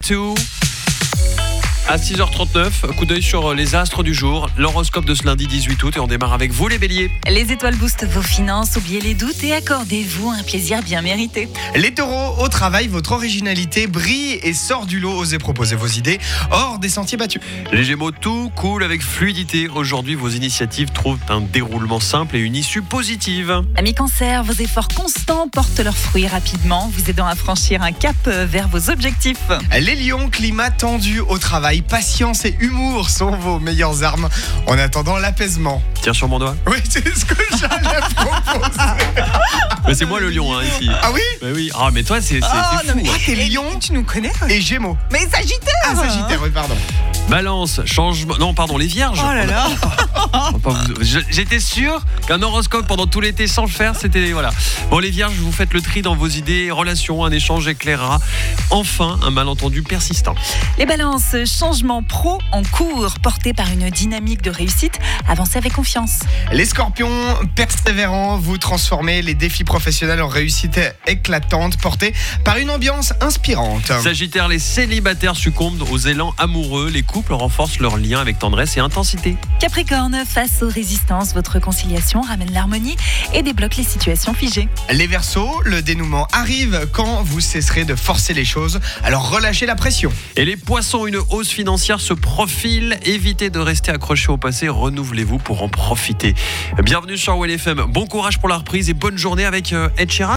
2. À 6h39, coup d'œil sur les astres du jour, l'horoscope de ce lundi 18 août et on démarre avec vous les béliers. Les étoiles boostent vos finances, oubliez les doutes et accordez-vous un plaisir bien mérité. Les taureaux, au travail, votre originalité brille et sort du lot. Osez proposer vos idées hors des sentiers battus. Les gémeaux, tout coule avec fluidité. Aujourd'hui, vos initiatives trouvent un déroulement simple et une issue positive. Amis cancer, vos efforts constants portent leurs fruits rapidement, vous aidant à franchir un cap vers vos objectifs. Les lions, climat tendu au travail, patience et humour sont vos meilleures armes en attendant l'apaisement. Tiens sur mon doigt. Oui, c'est ce que j'allais proposer. Mais c'est moi le lion ici. Ah oui? Mais oui. Ah mais toi c'est fou. non, mais- hein. T'es lion Tu nous connais? et gémeaux. Mais Sagittaire! Ah, Sagittaire, oui, pardon. Balance, changement. Non, pardon, les vierges. Oh là là! J'étais sûr qu'un horoscope pendant tout l'été sans le faire, c'était voilà. Bon les vierges, vous faites le tri dans vos idées, relations, un échange éclairera enfin un malentendu persistant. Les balances, changement pro en cours, porté par une dynamique de réussite, avancez avec confiance. Les scorpions, persévérants, vous transformez les défis professionnels en réussite éclatante portée par une ambiance inspirante. Sagittaire, les célibataires succombent aux élans amoureux, les couples renforcent leurs liens avec tendresse et intensité. Capricorne, face aux résistances, votre conciliation ramène l'harmonie et débloque les situations figées. Les Verseaux, le dénouement arrive quand vous cesserez de forcer les choses, alors relâchez la pression. Et les poissons, une hausse financière se profile, évitez de rester accrochés au passé, renouvelez-vous pour en profiter. Bienvenue sur WellFM, bon courage pour la reprise et bonne journée avec Ed Sheeran.